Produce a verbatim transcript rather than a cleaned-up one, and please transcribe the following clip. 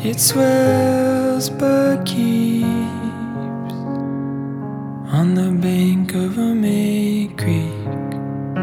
It swells but keeps on the bank of a May Creek.